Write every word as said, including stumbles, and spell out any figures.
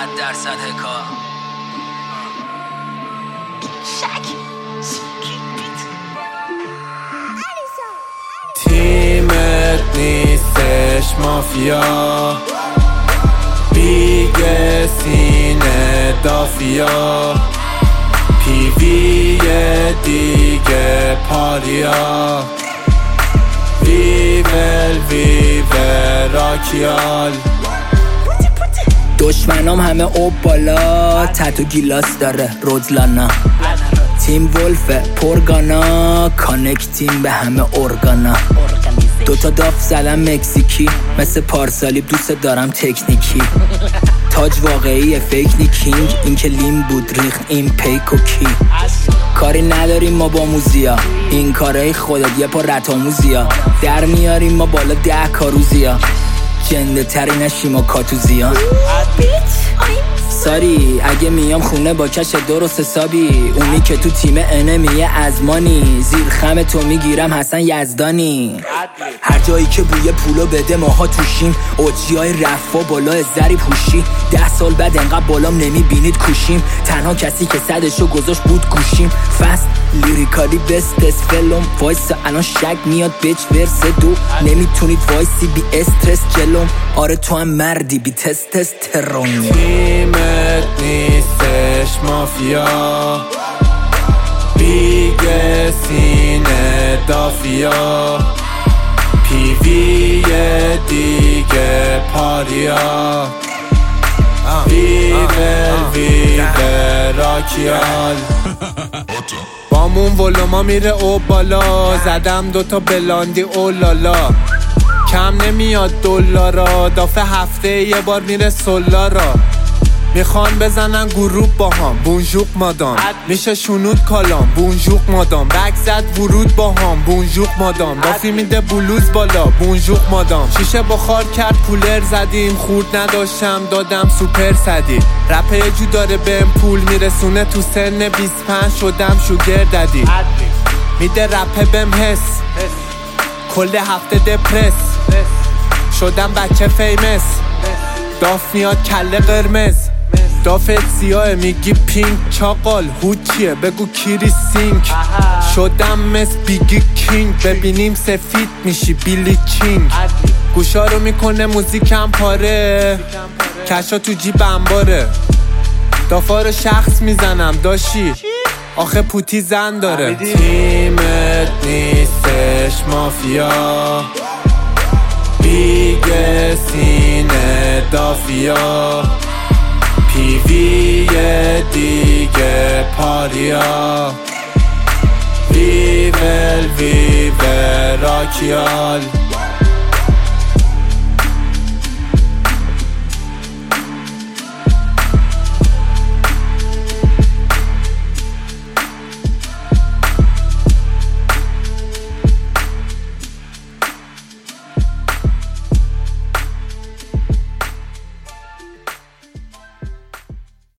صد درصد هکا تیمت نیستش مافیا، بیگه سینه دافیا، پیوی دیگه پاریا، ویول ویول راکیال. دشمنام همه اوب بالا، تتو گیلاس داره رودلانا، تیم ولف پرگانا، کانکتیم به همه ارگانا. دوتا داف زدم مکزیکی، مثل پارسالی دوست دارم تکنیکی. تاج واقعی فیک نی کینگ، این که لیم بود ریخت این پیک و کی. کاری نداریم ما با موزیا، این کارای خودت یه پا رتاموزیا. در میاریم ما بالا ده کاروزیا، جنده تری نشیم و کاتوزیان. ساری اگه میام خونه با کش درست حسابی، اونی که تو تیم انمیه ازمانی، زیر خم تو میگیرم حسن یزدانی. هر جایی که بوی پولو بده ماها توشیم، اوجی های رفا بالا زری پوشی. ده سال بعد انقدر بالام نمیبینید کوشیم، تنها کسی که صدشو گذاشت بود گوشیم. فست لیریکالی بست از فلم وایس الان شک میاد بیچ ورس دو، نمیتونید وایسی بی استرس جلوم. آره تو هم مردی بی تست تست ترون. تیمت نیستش مافیا، بیگه سینه دافیا، پیوی دیگه پاریا، ویول ویول راکیال. بامون ولوما میره او بالا، زدم دوتا بلاندی اولالا. کم نمیاد دلارا، دافه هفته یه بار میره سولارا. میخوان بزنن گروپ با هم، بونژوق مادام میشه شنود کالام، بونژوق مادام بک زد ورود با هم، بونژوق مادام دافی میده بلوز بالا، بونژوق مادام. شیشه بخار کرد کولر زدیم، خورد نداشتم دادم سوپر صدی. رپه یه جو داره بهم پول میرسونه، تو سن بیست و پنج شدم شوگر دادی. میده رپه بهم حس، کل هفته دپرس شدم بچه فیمس. داف میاد کله قرمز، دافت سیاه میگی پینک. چاقال هود چیه بگو کیری سینک. شدم مثل بیگی کینگ، ببینیم سفید میشی بیلی کینگ. گوشا رو میکنه موزیکم پاره، کشا تو جیب انباره. دافا رو شخص میزنم داشی، آخه پوتی زن داره. تیمت نیستش مافیا، بیگه سینه دافیا، پیوی دیگه پاریا، ویول ویول راکیال.